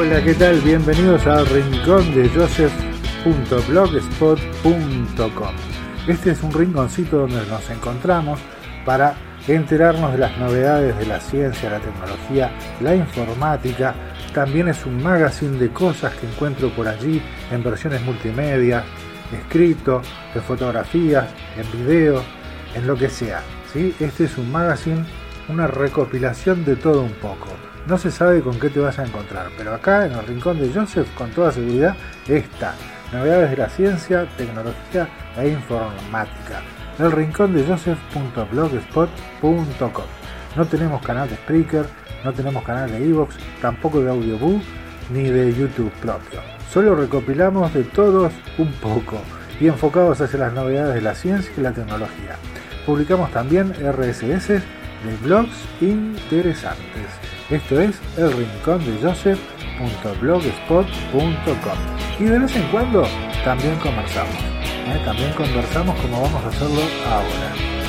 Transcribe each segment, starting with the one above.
Hola, ¿qué tal? Bienvenidos al rincón de joseph.blogspot.com. Este es un rinconcito donde nos encontramos para enterarnos de las novedades de la ciencia, la tecnología, la informática. También es un magazine de cosas que encuentro por allí en versiones multimedia, escrito, de fotografías, en video, en lo que sea, ¿sí? Este es un magazine, una recopilación de todo un poco. No se sabe con qué te vas a encontrar, pero acá en el rincón de Joseph, con toda seguridad, está novedades de la ciencia, tecnología e informática. El rincón de joseph.blogspot.com. No tenemos canal de Spreaker, no tenemos canal de iVoox, tampoco de Audioboo, ni de YouTube propio. Solo recopilamos de todos un poco y enfocados hacia las novedades de la ciencia y la tecnología. Publicamos también RSS de blogs interesantes. Esto es el rincón de joseph.blogspot.com. Y de vez en cuando también conversamos. También conversamos como vamos a hacerlo ahora.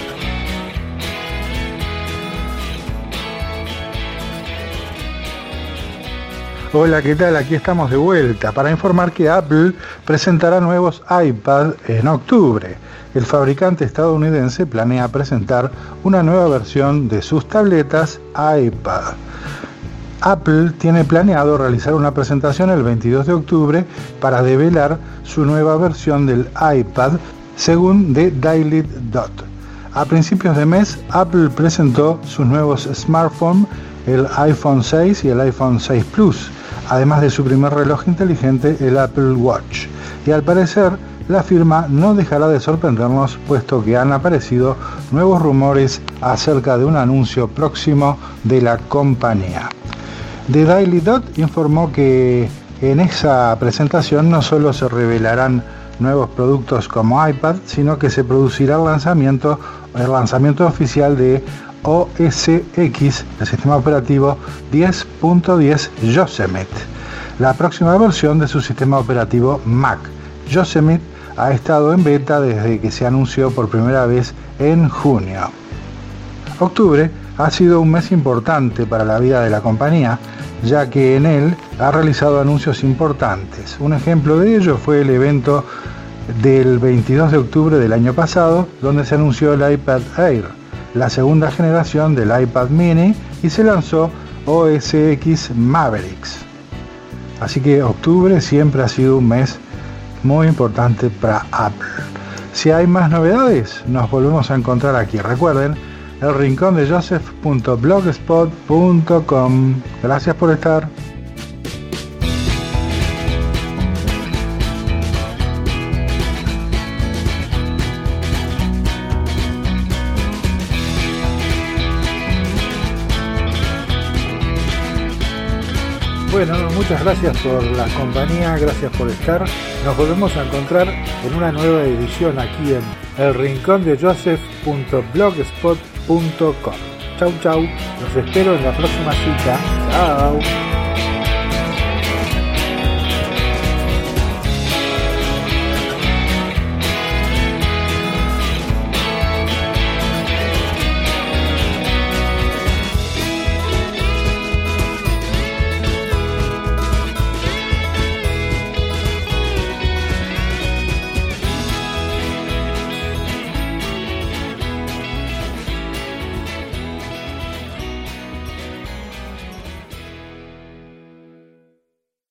Hola, ¿qué tal? Aquí estamos de vuelta para informar que Apple presentará nuevos iPad en octubre. El fabricante estadounidense planea presentar una nueva versión de sus tabletas iPad. Apple tiene planeado realizar una presentación el 22 de octubre para develar su nueva versión del iPad, según The Daily Dot. A principios de mes, Apple presentó sus nuevos smartphones, el iPhone 6 y el iPhone 6 Plus, además de su primer reloj inteligente, el Apple Watch. Y al parecer, la firma no dejará de sorprendernos, puesto que han aparecido nuevos rumores acerca de un anuncio próximo de la compañía. The Daily Dot informó que en esa presentación no solo se revelarán nuevos productos como iPad, sino que se producirá el lanzamiento oficial de OS X, el sistema operativo 10.10 Yosemite, la próxima versión de su sistema operativo Mac. Yosemite ha estado en beta desde que se anunció por primera vez en junio. Octubre ha sido un mes importante para la vida de la compañía, ya que en él ha realizado anuncios importantes. Un ejemplo de ello fue el evento del 22 de octubre del año pasado, donde se anunció el iPad Air, la segunda generación del iPad mini, y se lanzó OS X Mavericks. Así que octubre siempre ha sido un mes muy importante para Apple. Si hay más novedades, nos volvemos a encontrar aquí. Recuerden, el rincón de joseph.blogspot.com. Gracias por estar. Bueno, muchas gracias por la compañía, gracias por estar. Nos volvemos a encontrar en una nueva edición aquí en el rincón de joseph.blogspot.com. Chau, chau. Los espero en la próxima cita. Chao.